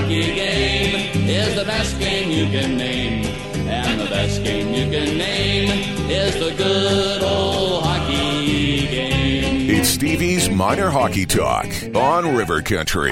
hockey game is the best game you can name. And the best game you can name is the good old hockey game. It's Stevie's Minor Hockey Talk on River Country.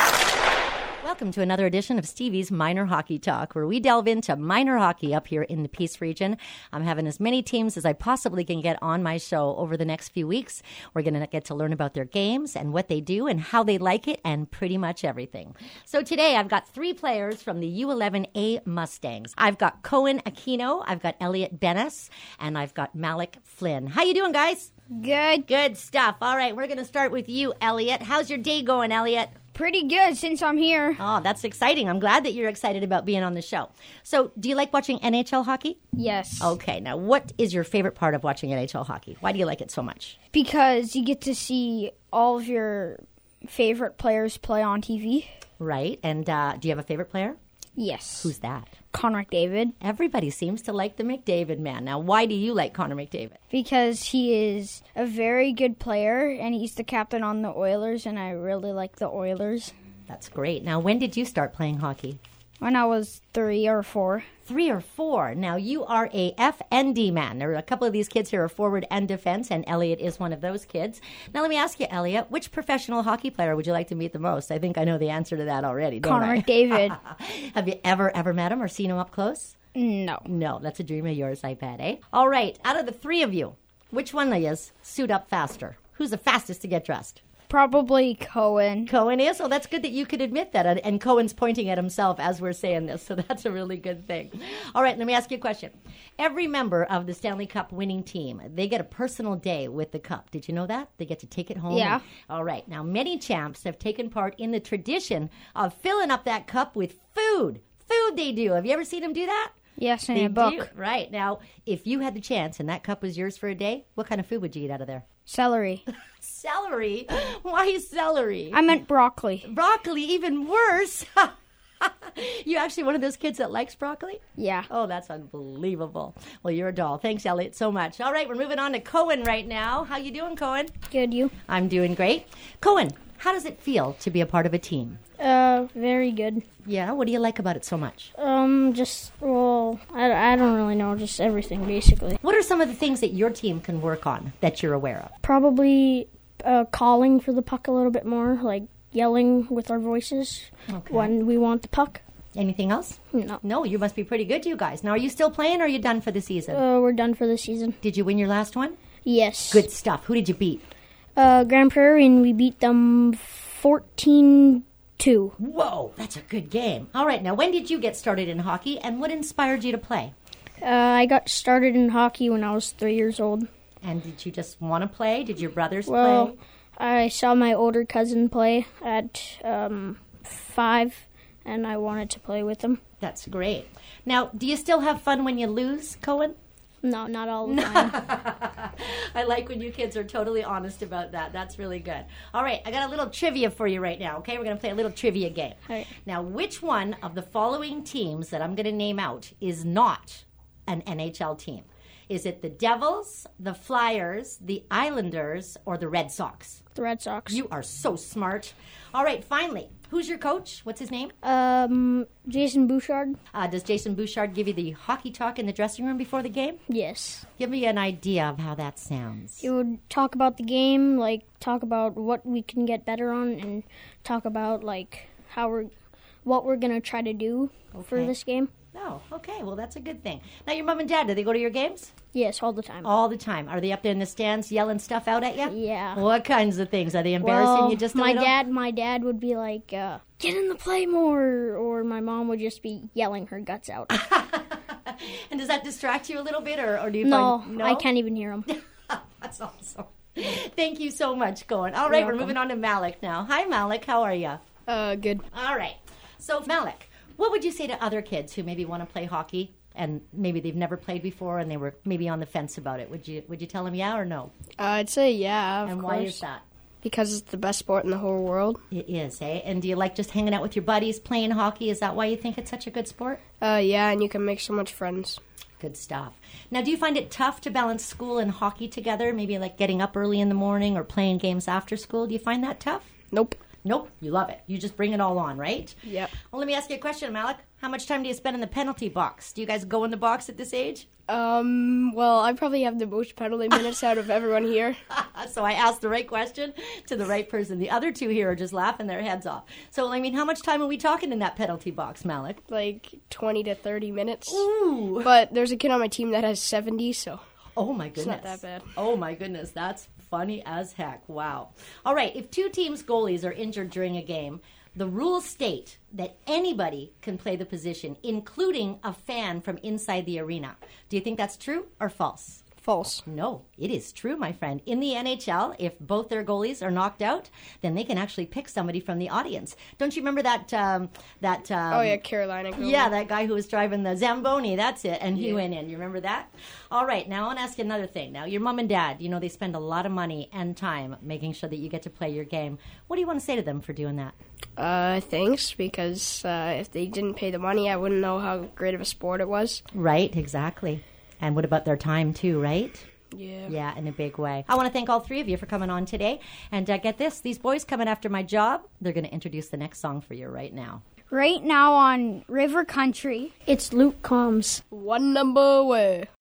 Welcome to another edition of Stevie's Minor Hockey Talk, where we delve into minor hockey up here in the Peace region. I'm having as many teams as I possibly can get on my show over the next few weeks. We're going to get to learn about their games and what they do and how they like it and pretty much everything. So today I've got 3 players from the U11A Mustangs. I've got Cohen Aquino, I've got Elliot Bennis, and I've got Malik Flynn. How you doing, guys? Good. Good stuff. All right, we're going to start with you, Elliot. How's your day going, Elliot? Pretty good since I'm here. Oh, that's exciting. I'm glad that you're excited about being on the show. So, do you like watching NHL hockey? Yes. Okay, now what is your favorite part of watching NHL hockey? Why do you like it so much? Because you get to see all of your favorite players play on TV. Right, and do you have a favorite player? Yes. Who's that? Connor McDavid. Everybody seems to like the McDavid man. Now, why do you like Connor McDavid? Because he is a very good player, and he's the captain on the Oilers, and I really like the Oilers. That's great. Now, when did you start playing hockey? When I was 3 or 4. 3 or 4. Now, you are a FND man. There are a couple of these kids here are forward and defense, and Elliot is one of those kids. Now, let me ask you, Elliot, which professional hockey player would you like to meet the most? I think I know the answer to that already, don't Connor I? McDavid. Have you ever met him or seen him up close? No. No, that's a dream of yours, I bet, eh? All right, out of the 3 of you, which one of you suit up faster? Who's the fastest to get dressed? Probably Cohen. Cohen is? Oh, that's good that you could admit that. And Cohen's pointing at himself as we're saying this, so that's a really good thing. All right, let me ask you a question. Every member of the Stanley Cup winning team, they get a personal day with the cup. Did you know that? They get to take it home? Yeah. All right. Now, many champs have taken part in the tradition of filling up that cup with food. Food they do. Have you ever seen them do that? Yes, in They a book. do. Right. Now, if you had the chance and that cup was yours for a day, what kind of food would you eat out of there? Celery. Celery? Why celery? I meant broccoli. Broccoli, even worse. You actually one of those kids that likes broccoli? Yeah. Oh, that's unbelievable. Well, you're a doll. Thanks, Elliot, so much. All right, we're moving on to Cohen right now. How you doing, Cohen? Good, you? I'm doing great. Cohen, how does it feel to be a part of a team? Very good. Yeah, what do you like about it so much? I don't really know, just everything, basically. What are some of the things that your team can work on that you're aware of? Probably calling for the puck a little bit more, like yelling with our voices when we want the puck. Anything else? No. No, you must be pretty good, you guys. Now, are you still playing or are you done for the season? We're done for the season. Did you win your last one? Yes. Good stuff. Who did you beat? Grand Prairie, and we beat them 14-2. Whoa, that's a good game. All right, now when did you get started in hockey and what inspired you to play? I got started in hockey when I was 3 years old. And did you just want to play? Did your brothers Well, play? I saw my older cousin play at 5, and I wanted to play with him. That's great. Now, do you still have fun when you lose, Cohen? No, not all the time. I like when you kids are totally honest about that. That's really good. All right, I got a little trivia for you right now, okay? We're going to play a little trivia game. All right. Now, which one of the following teams that I'm going to name out is not an NHL team? Is it the Devils, the Flyers, the Islanders, or the Red Sox? The Red Sox. You are so smart. All right, finally, who's your coach? What's his name? Jason Bouchard? Does Jason Bouchard give you the hockey talk in the dressing room before the game? Yes. Give me an idea of how that sounds. He would talk about the game, like talk about what we can get better on, and talk about like what we're gonna try to do for Okay. this game. Oh, okay. Well, that's a good thing. Now, your mom and dad, do they go to your games? Yes, all the time. All the time. Are they up there in the stands yelling stuff out at you? Yeah. What kinds of things? Are they embarrassing you just a my little? my dad would be like, "Get in the play more," or my mom would just be yelling her guts out. And does that distract you a little bit, or do you No, find... I can't even hear him. That's awesome. Thank you so much, Cohen. All right, You're we're welcome. moving on to Malik now. Hi, Malik. How are you? Good. All right. So, Malik, what would you say to other kids who maybe want to play hockey and maybe they've never played before and they were maybe on the fence about it? Would you tell them yeah or no? I'd say yeah, of And course. why is that? Because it's the best sport in the whole world. It is, eh? And do you like just hanging out with your buddies playing hockey? Is that why you think it's such a good sport? Yeah, and you can make so much friends. Good stuff. Now, do you find it tough to balance school and hockey together? Maybe like getting up early in the morning or playing games after school? Do you find that tough? Nope. Nope, you love it. You just bring it all on, right? Yep. Well, let me ask you a question, Malik. How much time do you spend in the penalty box? Do you guys go in the box at this age? Well, I probably have the most penalty minutes out of everyone here. So I asked the right question to the right person. The other two here are just laughing their heads off. So, I mean, how much time are we talking in that penalty box, Malik? Like 20 to 30 minutes. Ooh. But there's a kid on my team that has 70, so Oh, my goodness. it's not that bad. Oh, my goodness. That's funny as heck. Wow. All right. If two teams' goalies are injured during a game, the rules state that anybody can play the position, including a fan from inside the arena. Do you think that's true or false? False. No, it is true, my friend. In the NHL, if both their goalies are knocked out, then they can actually pick somebody from the audience. Don't you remember that? Oh, yeah, Carolina goalie. Yeah, that guy who was driving the Zamboni, that's it, and he went in. You remember that? All right, now I want to ask you another thing. Now, your mom and dad, you know, they spend a lot of money and time making sure that you get to play your game. What do you want to say to them for doing that? Thanks, because if they didn't pay the money, I wouldn't know how great of a sport it was. Right, exactly. And what about their time, too, right? Yeah. Yeah, in a big way. I want to thank all three of you for coming on today. And get this, these boys coming after my job, they're going to introduce the next song for you right now. Right now on River Country, It's Luke Combs. One number away.